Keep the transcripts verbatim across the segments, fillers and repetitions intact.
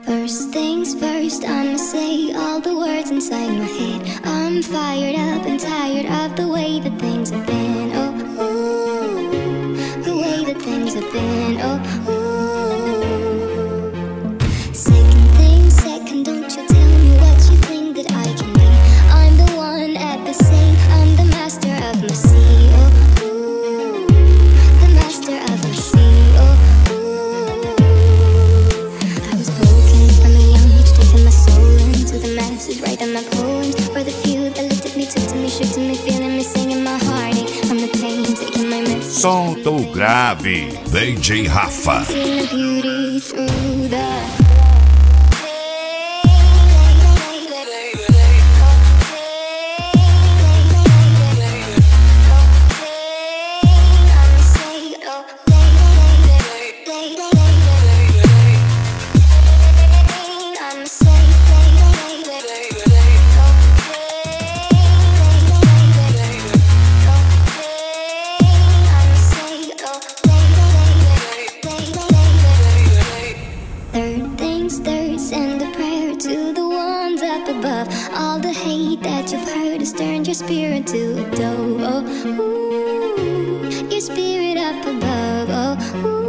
First things first, I'ma say all the words inside my head. I'm fired up and tired of the way that things have been. Oh, ooh, the way that things have been. Oh, ooh. Second thing, second, don't you tell me what you think that I can be. I'm the one at the same, I'm the master of my sea. Oh, ooh, the master of my sea. Oh, write on my poems for the few that looked at me, took to me, shook to me, feeling me, singing my heartache from the pain, taking my message. Solta o grave, D J Rafa. Seeing the beauty through the all the hate that you've heard has turned your spirit to a dove. Oh, ooh, your spirit up above. Oh, ooh.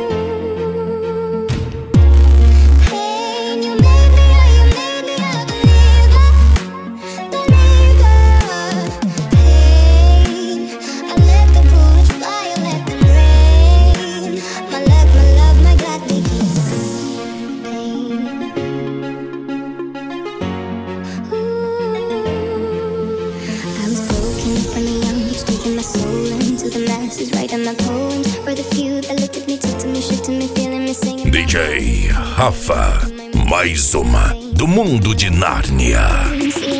Hey, you made me, oh, you made me a believer, believer. Pain, I let the bullets fly, I let them rain. My luck, my love, my God, they keep pain. My soul into the masses, writing my poems for the few that looked at me, took to me, shook to me, feeling me, singing. D J Rafa, mais uma do mundo de Nárnia.